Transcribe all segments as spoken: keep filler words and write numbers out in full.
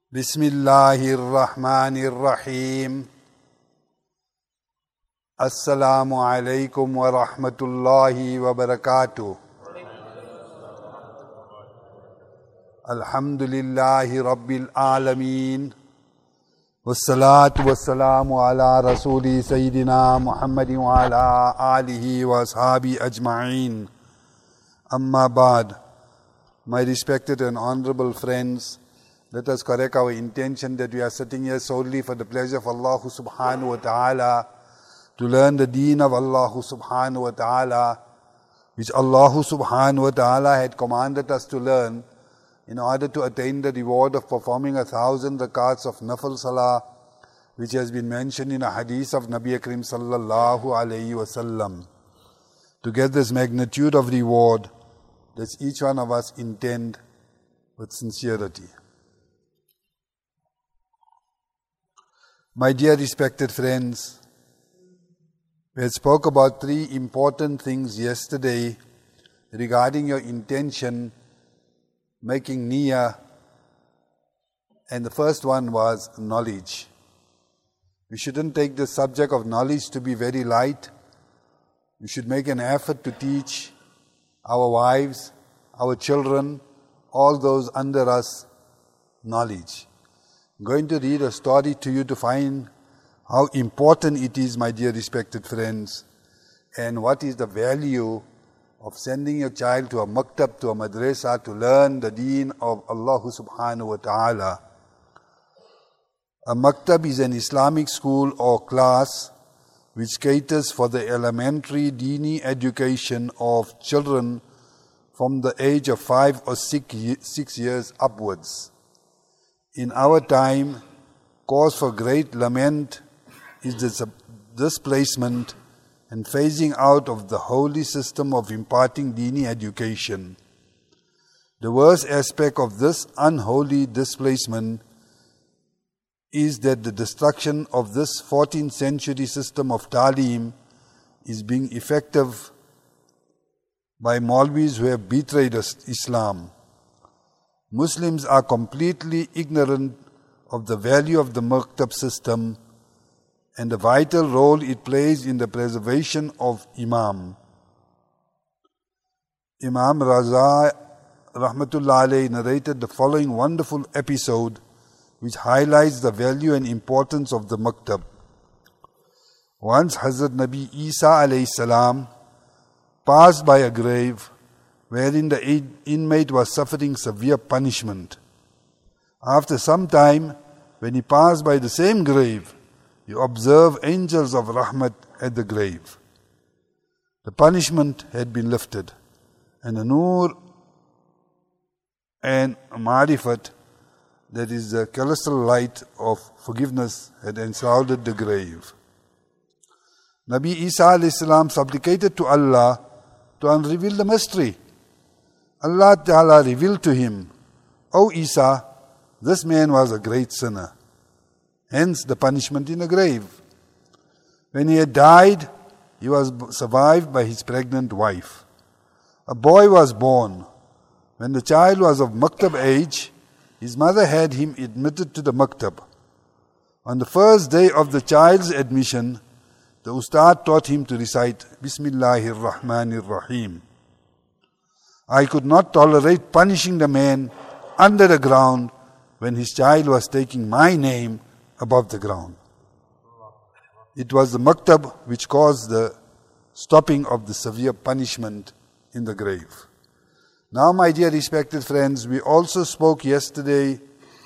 Bismillahirrahmanirrahim. Assalamu alaikum wa rahmatullahi wa barakatuh. Alhamdulillahi rabbil alameen. Wassalatu wassalamu ala rasuli sayyidina Muhammadin wa ala alihi wa ashabi ajma'een. Amma ba'd. My respected and honorable friends, let us correct our intention that we are sitting here solely for the pleasure of Allah subhanahu wa ta'ala, to learn the deen of Allah subhanahu wa ta'ala, which Allah subhanahu wa ta'ala had commanded us to learn in order to attain the reward of performing a thousand rakats of nafal salah, which has been mentioned in a hadith of Nabi Akram sallallahu alayhi wa sallam. To get this magnitude of reward, let's each one of us intend with sincerity. My dear respected friends, we had spoke about three important things yesterday regarding your intention, making niyyah, and the first one was knowledge. We shouldn't take the subject of knowledge to be very light. We should make an effort to teach our wives, our children, all those under us, knowledge. I'm going to read a story to you to find how important it is, my dear respected friends, and what is the value of sending your child to a maktab, to a madrasa, to learn the deen of Allah subhanahu wa ta'ala. A maktab is an Islamic school or class which caters for the elementary deeni education of children from the age of five or six, six years upwards. In our time, cause for great lament is the displacement and phasing out of the holy system of imparting deeni education. The worst aspect of this unholy displacement is that the destruction of this fourteenth century system of ta'lim is being effective by Maulvis who have betrayed Islam. Muslims are completely ignorant of the value of the maktab system and the vital role it plays in the preservation of Imam. Imam Raza rahmatullah alayhi narrated the following wonderful episode which highlights the value and importance of the maktab. Once Hazrat Nabi Isa alayhi salam passed by a grave wherein the inmate was suffering severe punishment. After some time, when he passed by the same grave, he observed angels of rahmat at the grave. The punishment had been lifted, and the nur and marifat, that is the celestial light of forgiveness, had enshrouded the grave. Nabi Isa alayhi salam supplicated to Allah to unreveal the mystery. Allah Ta'ala revealed to him, O Isa, this man was a great sinner. Hence the punishment in the grave. When he had died, he was survived by his pregnant wife. A boy was born. When the child was of maktab age, his mother had him admitted to the maktab. On the first day of the child's admission, the ustad taught him to recite Bismillahirrahmanirrahim. I could not tolerate punishing the man under the ground when his child was taking my name above the ground. It was the maktab which caused the stopping of the severe punishment in the grave. Now, my dear respected friends, we also spoke yesterday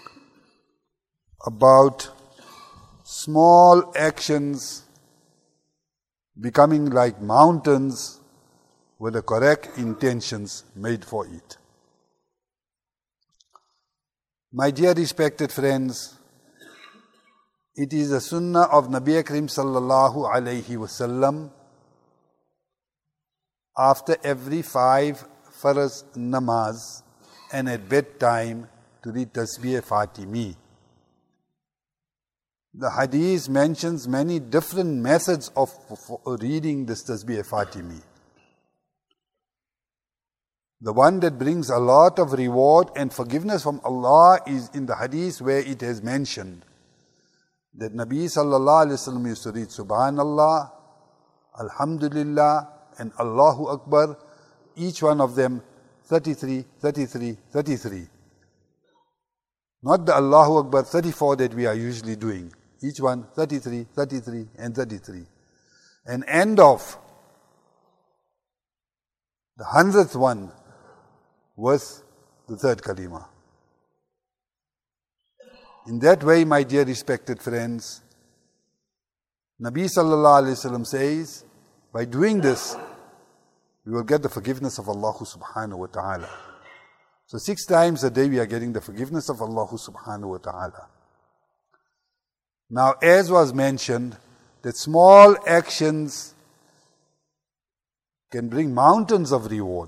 about small actions becoming like mountains with the correct intentions made for it. My dear respected friends, it is the sunnah of Nabi Akram sallallahu alayhi wasallam after every five farz namaz and at bedtime to read Tasbih Fatimi. The hadith mentions many different methods of reading this Tasbih Fatimi. The one that brings a lot of reward and forgiveness from Allah is in the hadith where it has mentioned that Nabi sallallahu alaihi wasallam used to read Subhanallah, Alhamdulillah and Allahu Akbar, each one of them thirty-three, thirty-three, thirty-three. Not the Allahu Akbar thirty-four that we are usually doing. Each one thirty-three, thirty-three and thirty-three. And end of the hundredth one was the third kalima. In that way, my dear respected friends, Nabi sallallahu alaihi wasallam says, by doing this, we will get the forgiveness of Allah subhanahu wa ta'ala. So six times a day we are getting the forgiveness of Allah subhanahu wa ta'ala. Now, as was mentioned, that small actions can bring mountains of reward.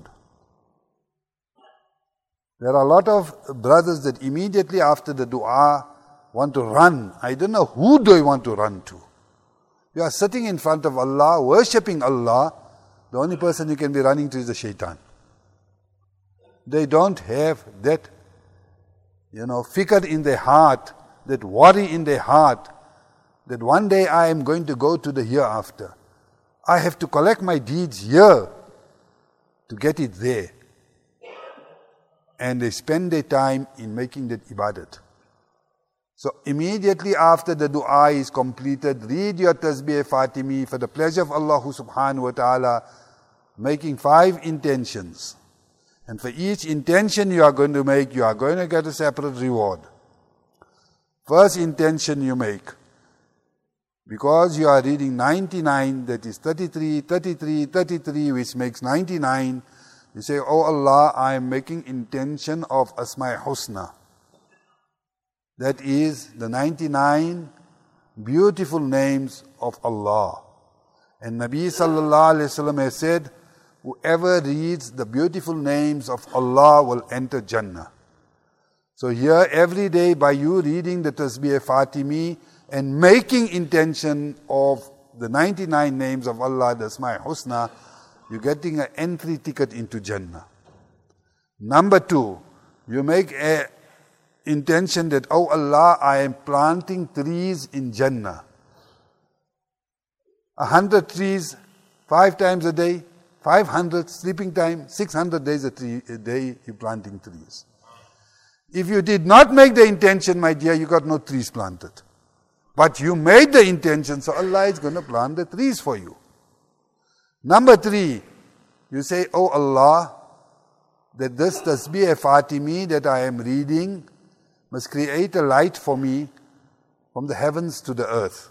There are a lot of brothers that immediately after the dua want to run. I don't know who do I want to run to. You are sitting in front of Allah, worshipping Allah. The only person you can be running to is the shaitan. They don't have that, you know, fikr in their heart, that worry in their heart, that one day I am going to go to the hereafter. I have to collect my deeds here to get it there. And they spend their time in making that ibadat. So immediately after the dua is completed, read your tasbih Fatimi for the pleasure of Allah subhanahu wa ta'ala, making five intentions. And for each intention you are going to make, you are going to get a separate reward. First intention you make, because you are reading ninety-nine, that is thirty-three, thirty-three, thirty-three, which makes ninety-nine, you say, Oh Allah, I am making intention of Asma Husna. That is the ninety-nine beautiful names of Allah. And Nabi sallallahu alayhi wa sallam has said, whoever reads the beautiful names of Allah will enter Jannah. So here every day by you reading the Tasbih Fatimi and making intention of the ninety-nine names of Allah, the Asma Husna, you're getting an entry ticket into Jannah. Number two, you make a intention that, oh Allah, I am planting trees in Jannah. A hundred trees, five times a day, five hundred sleeping time, six hundred days a, tree, a day you're planting trees. If you did not make the intention, my dear, you got no trees planted. But you made the intention, so Allah is going to plant the trees for you. Number three, you say, oh Allah, that this Tasbih Fatimi that I am reading must create a light for me from the heavens to the earth.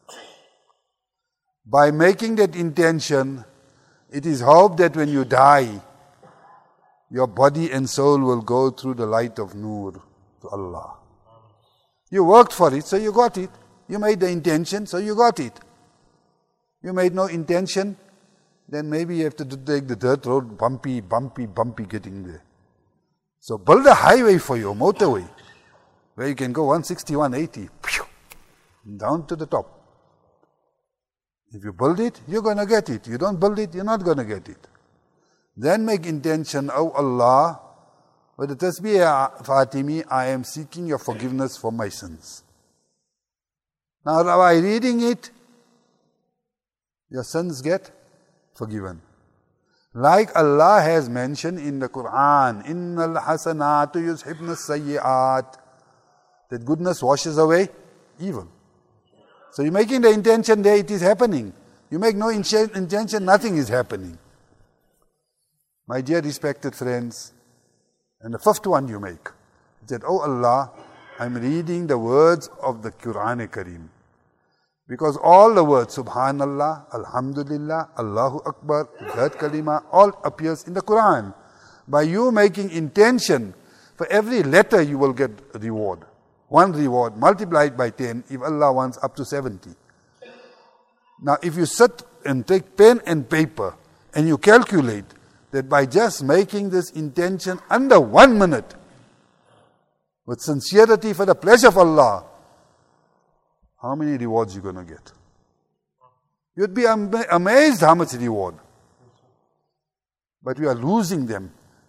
By making that intention, it is hoped that when you die, your body and soul will go through the light of Nur to Allah. You worked for it, so you got it. You made the intention, so you got it. You made no intention, then maybe you have to take the dirt road, bumpy, bumpy, bumpy getting there. So build a highway for you, motorway, where you can go one sixty, one eighty, down to the top. If you build it, you're going to get it. You don't build it, you're not going to get it. Then make intention, oh Allah, with the Tasbih Fatimi, I am seeking your forgiveness for my sins. Now by reading it, your sins get forgiven. Like Allah has mentioned in the Quran, Innal hasanatu yuzhibna sayyi'at, that goodness washes away evil. So you're making the intention there, it is happening. You make no intention, nothing is happening. My dear respected friends, and the fifth one you make, it said, oh Allah, I'm reading the words of the Quran Kareem. Because all the words, Subhanallah, Alhamdulillah, Allahu Akbar, that kalima, all appears in the Quran. By you making intention, for every letter you will get reward. One reward multiplied by ten, if Allah wants, up to seventy. Now if you sit and take pen and paper and you calculate that by just making this intention under one minute, with sincerity for the pleasure of Allah, how many rewards you're going to get? You'd be am- amazed how much reward. But we are losing them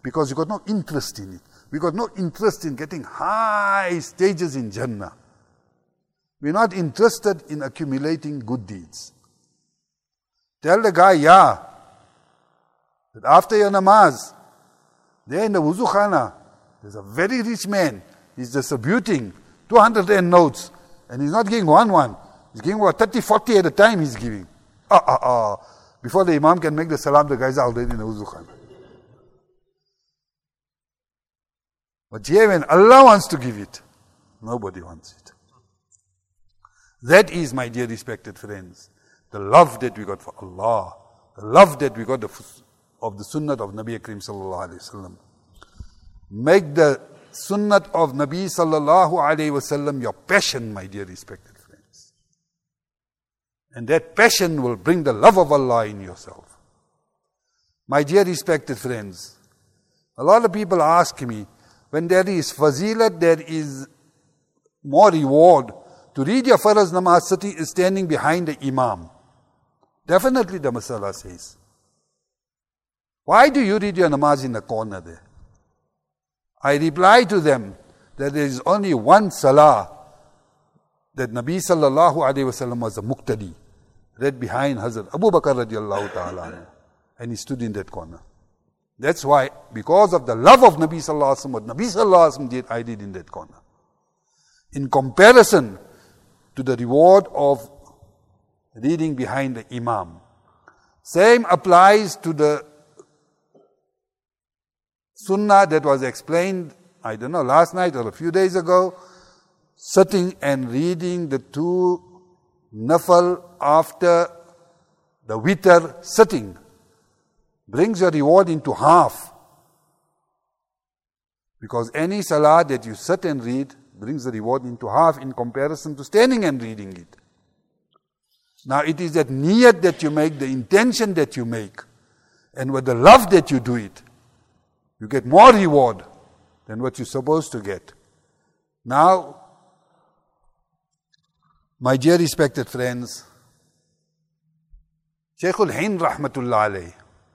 because we got no interest in it. We got no interest in getting high stages in Jannah. We're not interested in accumulating good deeds. Tell the guy, yeah, that after your namaz, there in the wuzu khana, there's a very rich man. He's distributing two hundred rand notes, and he's not giving one one. He's giving about thirty, forty at a time he's giving. Ah, ah, ah. Before the imam can make the salam, the guys are already in the wuzu khana. But here when Allah wants to give it, nobody wants it. That is, my dear respected friends, the love that we got for Allah, the love that we got of the sunnah of Nabi Akram sallallahu alayhi wasallam. Make the sunnah of Nabi sallallahu alayhi wasallam your passion, my dear respected friends. And that passion will bring the love of Allah in yourself. My dear respected friends, a lot of people ask me, when there is fazilat, there is more reward to read your faraz namaz sitting, standing behind the imam. Definitely the masala says. Why do you read your namaz in the corner there? I reply to them that there is only one salah that Nabi sallallahu alayhi wasallam was a muqtadi, read behind Hazrat Abu Bakr radiallahu ta'ala, and he stood in that corner. That's why, because of the love of Nabi sallallahu alayhi wasallam, what Nabi sallallahu alayhi wasallam did, I did in that corner. In comparison to the reward of reading behind the imam. Same applies to the sunnah that was explained, I don't know, last night or a few days ago, sitting and reading the two nafal after the witr sitting brings your reward into half. Because any salah that you sit and read brings the reward into half in comparison to standing and reading it. Now it is that niyat that you make, the intention that you make, and with the love that you do it, you get more reward than what you're supposed to get. Now, my dear respected friends, Shaykhul Hind rahmatullah alayhi,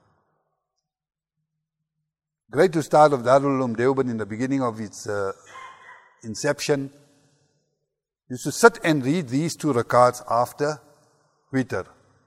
great ustad of Darul Uloom Deoband in the beginning of its uh, inception, used to sit and read these two rakats after witr.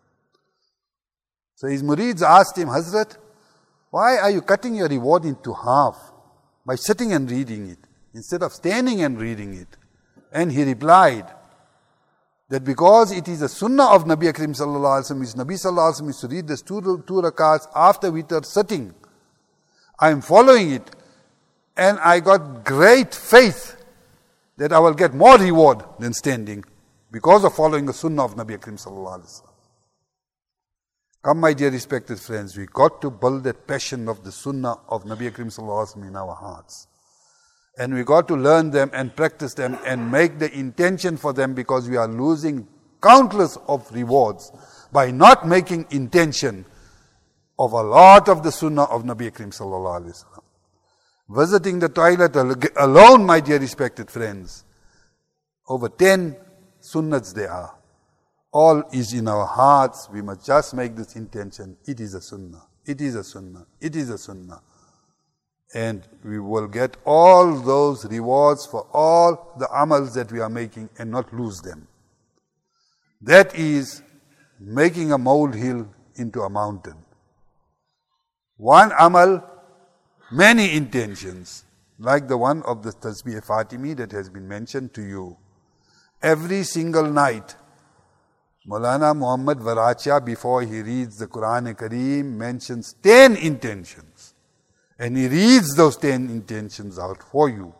So his murids asked him, Hazrat, why are you cutting your reward into half by sitting and reading it instead of standing and reading it? And he replied that because it is a sunnah of Nabi Akram sallallahu alaihi wasallam, Nabi sallallahu alaihi wasallam is to read this two, two rakats after witr sitting. I am following it, and I got great faith that I will get more reward than standing because of following the sunnah of Nabi Akram sallallahu alaihi wasallam. Come, my dear respected friends, we got to build that passion of the sunnah of Nabi Akram sallallahu alaihi wasallam in our hearts. And we got to learn them and practice them and make the intention for them, because we are losing countless of rewards by not making intention of a lot of the sunnah of Nabi Akram sallallahu alaihi wasallam. Visiting the toilet alone, my dear respected friends, over ten sunnahs there are. All is in our hearts. We must just make this intention. It is a sunnah. It is a sunnah. It is a sunnah. And we will get all those rewards for all the amals that we are making and not lose them. That is making a molehill into a mountain. One amal, many intentions, like the one of the Tasbih Fatimi that has been mentioned to you. Every single night, Maulana Muhammad Varachia, before he reads the Quran Kareem, mentions ten intentions. And he reads those ten intentions out for you,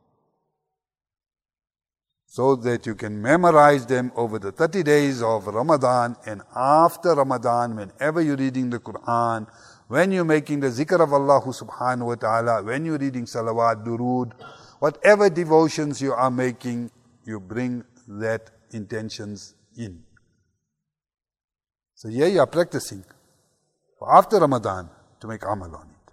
so that you can memorize them over the thirty days of Ramadan. And after Ramadan, whenever you're reading the Quran, when you're making the zikr of Allah subhanahu wa ta'ala, when you're reading salawat, durood, whatever devotions you are making, you bring that intentions in. So here you are practicing for after Ramadan to make amal on it.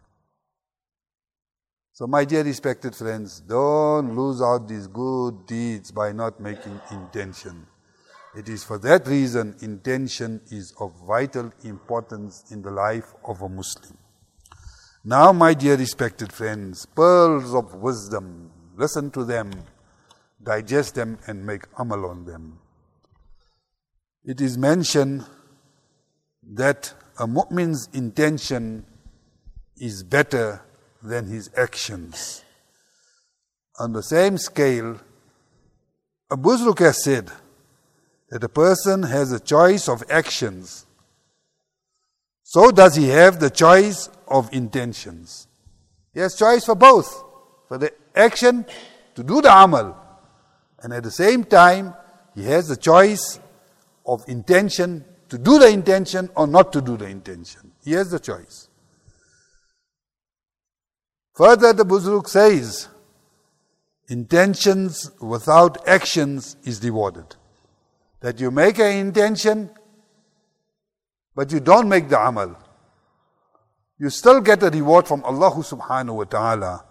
So my dear respected friends, don't lose out these good deeds by not making intention. It is for that reason intention is of vital importance in the life of a Muslim. Now, my dear respected friends, pearls of wisdom, listen to them, digest them and make amal on them. It is mentioned that a mu'min's intention is better than his actions. On the same scale, Abu Zurq has said that a person has a choice of actions. So does he have the choice of intentions. He has choice for both, for the action to do the amal, and at the same time he has the choice of intention to do the intention or not to do the intention. He has the choice. Further, the Abu Zurq says, intentions without actions is rewarded. That you make an intention, but you don't make the amal. You still get a reward from Allah subhanahu wa ta'ala.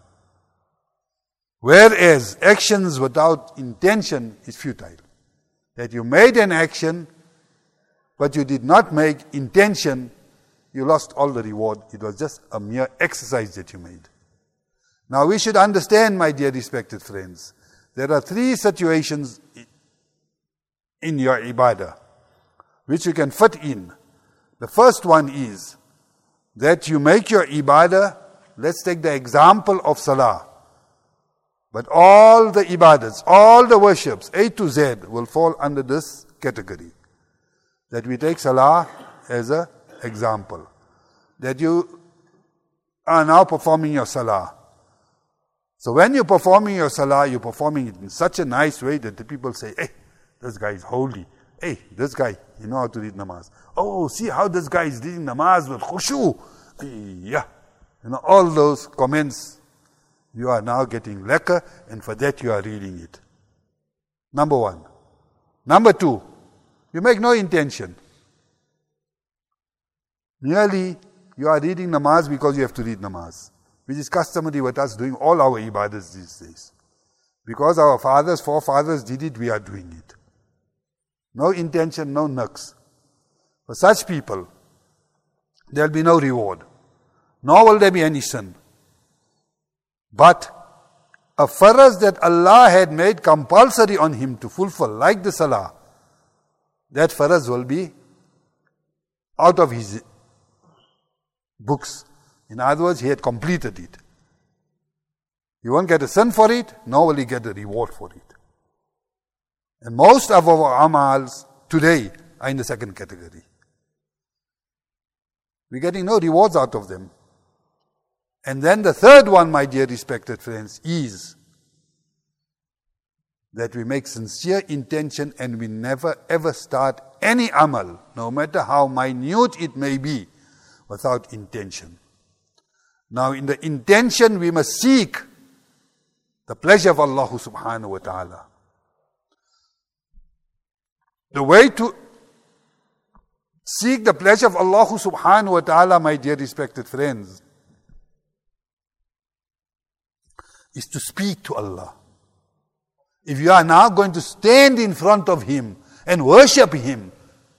Whereas actions without intention is futile. That you made an action, but you did not make intention, you lost all the reward. It was just a mere exercise that you made. Now we should understand, my dear respected friends, there are three situations in your ibadah which you can fit in. The first one is that you make your ibadah, let's take the example of salah. But all the ibadahs, all the worships, A to Z, will fall under this category. That we take salah as an example. That you are now performing your salah. So when you're performing your salah, you're performing it in such a nice way that the people say, hey, this guy is holy. Hey, this guy, you know how to read namaz. Oh, see how this guy is reading namaz with khushu. Yeah. You know, all those comments, you are now getting lekker, and for that you are reading it. Number one. Number two, you make no intention. Merely, you are reading namaz because you have to read namaz, which is customary with us doing all our ibadahs these days. Because our fathers, forefathers did it, we are doing it. No intention, no nux. For such people, there will be no reward. Nor will there be any sin. But a faraz that Allah had made compulsory on him to fulfill, like the salah, that faraz will be out of his books. In other words, he had completed it. He won't get a sin for it, nor will he get a reward for it. And most of our amals today are in the second category. We're getting no rewards out of them. And then the third one, my dear respected friends, is that we make sincere intention and we never ever start any amal, no matter how minute it may be, without intention. Now in the intention we must seek the pleasure of Allah subhanahu wa ta'ala. The way to seek the pleasure of Allah subhanahu wa ta'ala, my dear respected friends, is to speak to Allah. If you are now going to stand in front of Him and worship Him,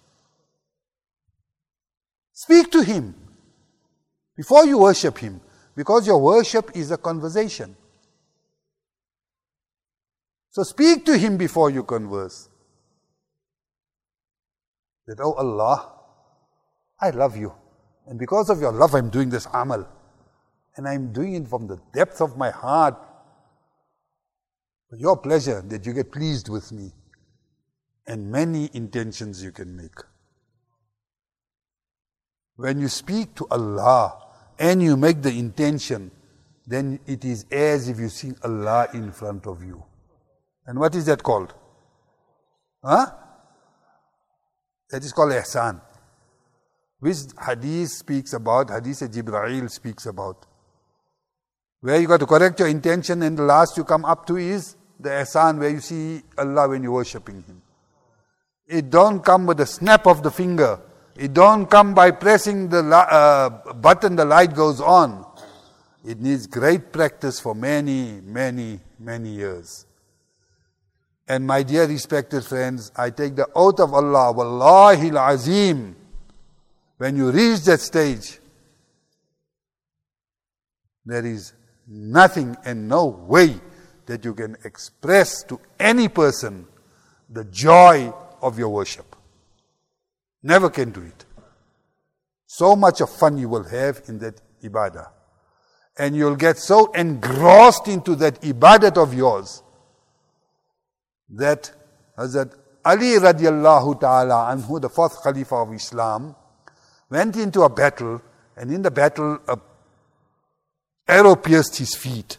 speak to Him before you worship Him, because your worship is a conversation. So speak to Him before you converse. That, oh Allah, I love you. And because of your love, I'm doing this amal. And I'm doing it from the depth of my heart. For your pleasure, that you get pleased with me. And many intentions you can make. When you speak to Allah and you make the intention, then it is as if you see Allah in front of you. And what is that called? Huh? That is called ihsan. Which hadith speaks about, hadith Jibreel speaks about. Where you got to correct your intention, and the last you come up to is the ihsan, where you see Allah when you're worshipping Him. It don't come with a snap of the finger. It don't come by pressing the uh, button, the light goes on. It needs great practice for many, many, many years. And my dear respected friends, I take the oath of Allah, Wallahi al-Azim, when you reach that stage, there is nothing and no way that you can express to any person the joy of your worship. Never can do it. So much of fun you will have in that ibadah. And you'll get so engrossed into that ibadat of yours that Hazrat Ali radiallahu ta'ala anhu, the fourth Khalifa of Islam, went into a battle, and in the battle a arrow pierced his feet.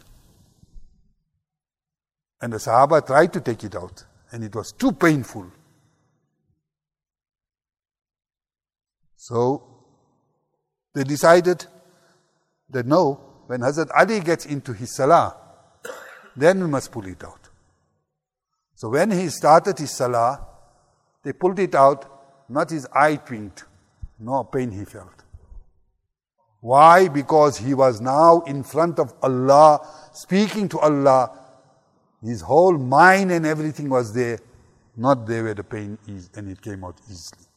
And the Sahaba tried to take it out, and it was too painful. So they decided that no, when Hazrat Ali gets into his salah, then we must pull it out. So when he started his salah, they pulled it out, not his eye twinked, no pain he felt. Why? Because he was now in front of Allah, speaking to Allah. His whole mind and everything was there, not there where the pain is, and it came out easily.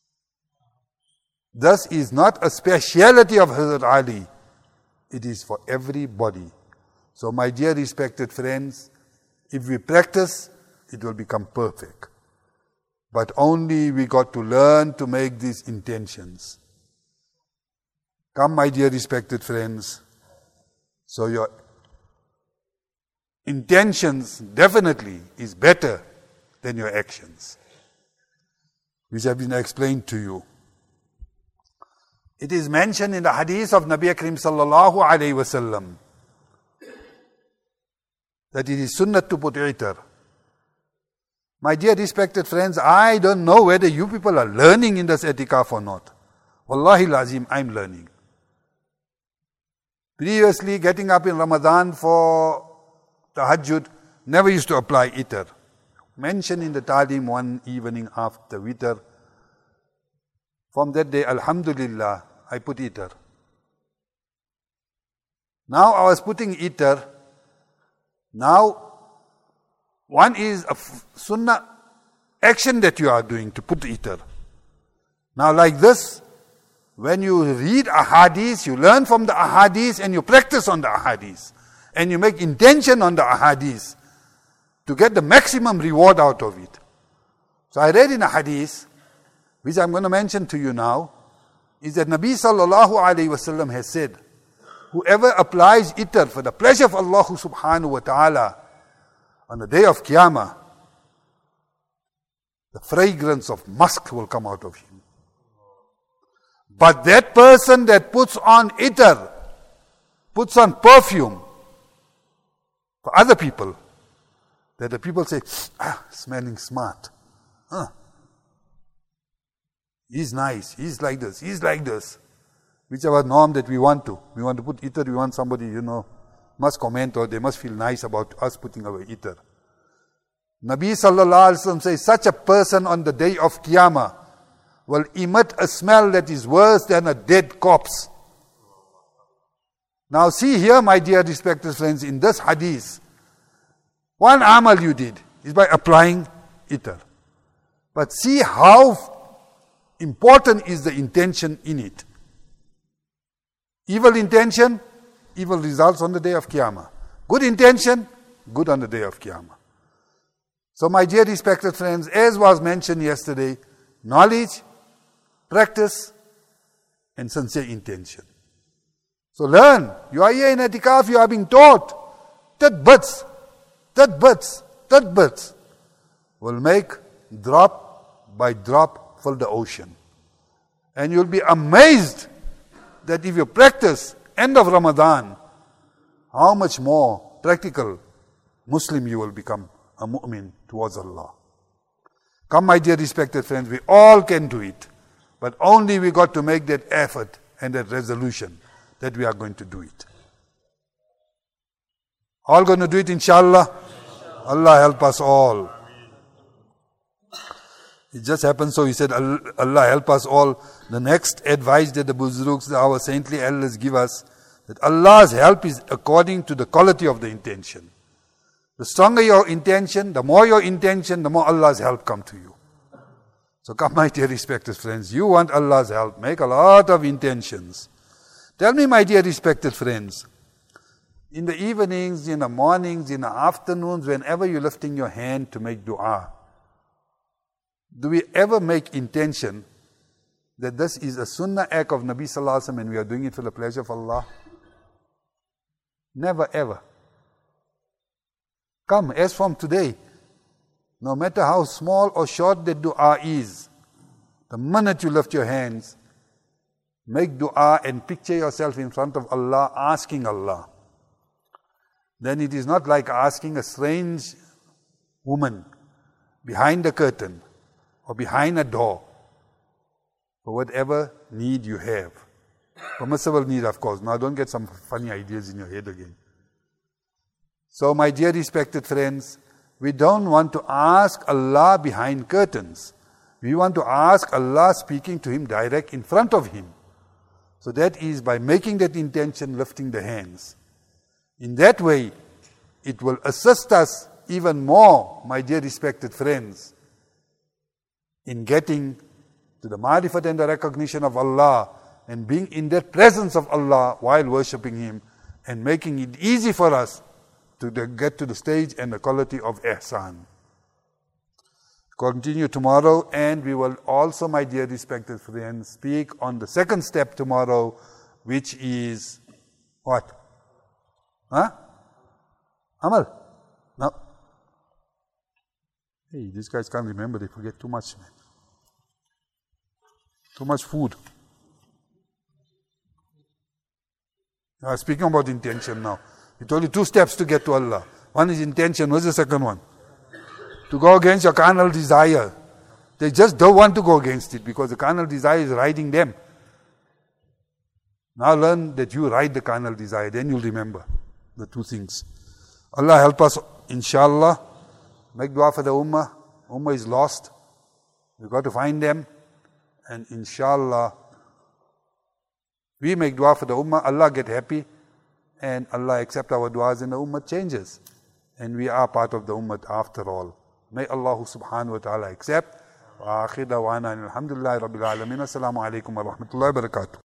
Thus is not a speciality of Hazrat Ali. It is for everybody. So my dear respected friends, if we practice, it will become perfect. But only we got to learn to make these intentions. Come, my dear respected friends. So your intentions definitely is better than your actions, which have been explained to you. It is mentioned in the hadith of Nabi Akram sallallahu alayhi wasallam that it is sunnah to put itar. My dear respected friends, I don't know whether you people are learning in this etikaf or not. Wallahi lazim, I'm learning. Previously, getting up in Ramadan for tahajjud, never used to apply itar. Mentioned in the talim one evening after witr. From that day, alhamdulillah, I put itar. Now I was putting itar. Now, one is a sunnah action that you are doing to put itar. Now like this, when you read ahadith, you learn from the ahadith and you practice on the ahadith. And you make intention on the ahadith to get the maximum reward out of it. So I read in a hadith, which I'm going to mention to you now, is that Nabi sallallahu alayhi wasallam has said, whoever applies itar for the pleasure of Allah subhanahu wa ta'ala on the day of Qiyamah, the fragrance of musk will come out of him. But that person that puts on itar, puts on perfume for other people, that the people say, ah, smelling smart. Huh. He's nice, he's like this, he's like this. Whichever norm that we want to. We want to put itar, we want somebody, you know, must comment or they must feel nice about us putting our itar. Nabi sallallahu alaihi wasallam says, such a person on the day of Qiyamah will emit a smell that is worse than a dead corpse. Now see here, my dear respected friends, in this hadith, one amal you did is by applying itar. But see how important is the intention in it. Evil intention, evil results on the day of Qiyamah. Good intention, good on the day of Qiyamah. So my dear respected friends, as was mentioned yesterday, knowledge, practice, and sincere intention. So learn. You are here in itikaf, you are being taught. Tadbats, tadbats, tadbats will make drop by drop fill the ocean. And you'll be amazed that if you practice end of Ramadan, how much more practical Muslim you will become, a mu'min towards Allah. Come, my dear respected friends, we all can do it. But only we got to make that effort and that resolution that we are going to do it. All going to do it, inshallah? Allah help us all. It just happened so, he said, Allah help us all. The next advice that the Buzruks, our saintly elders give us, that Allah's help is according to the quality of the intention. The stronger your intention, the more your intention, the more Allah's help come to you. So come, my dear respected friends, you want Allah's help, make a lot of intentions. Tell me, my dear respected friends, In the evenings, in the mornings, in the afternoons, whenever you're lifting your hand to make dua, do we ever make intention that this is a sunnah act of Nabi Sallallahu Alaihi Wasallam and we are doing it for the pleasure of Allah? Never ever. Come, as from today, no matter how small or short the dua is, the minute you lift your hands, make dua and picture yourself in front of Allah, asking Allah. Then it is not like asking a strange woman behind a curtain or behind a door for whatever need you have. Permissible need, of course. Now don't get some funny ideas in your head again. So my dear respected friends, we don't want to ask Allah behind curtains. We want to ask Allah speaking to Him direct in front of Him. So that is by making that intention, lifting the hands. In that way, it will assist us even more, my dear respected friends, in getting to the ma'rifat and the recognition of Allah and being in the presence of Allah while worshipping Him and making it easy for us to get to the stage and the quality of ihsan. Continue tomorrow, and we will also, my dear respected friends, speak on the second step tomorrow, which is what? Huh? Amal? No. Hey, these guys can't remember, they forget too much, man. Too much food. Uh, speaking about intention now. He told you two steps to get to Allah. One is intention. What's the second one? To go against your carnal desire. They just don't want to go against it because the carnal desire is riding them. Now learn that you ride the carnal desire. Then you'll remember the two things. Allah help us, inshallah. Make dua for the ummah. Ummah is lost. We've got to find them. And inshallah, we make dua for the ummah. Allah get happy. And Allah accept our du'as and the ummah changes. And we are part of the ummah after all. May Allah subhanahu wa ta'ala accept. Wa akhir dawana alhamdulillahi rabbil alameen. Assalamu alaikum wa rahmatullahi wa barakatuh.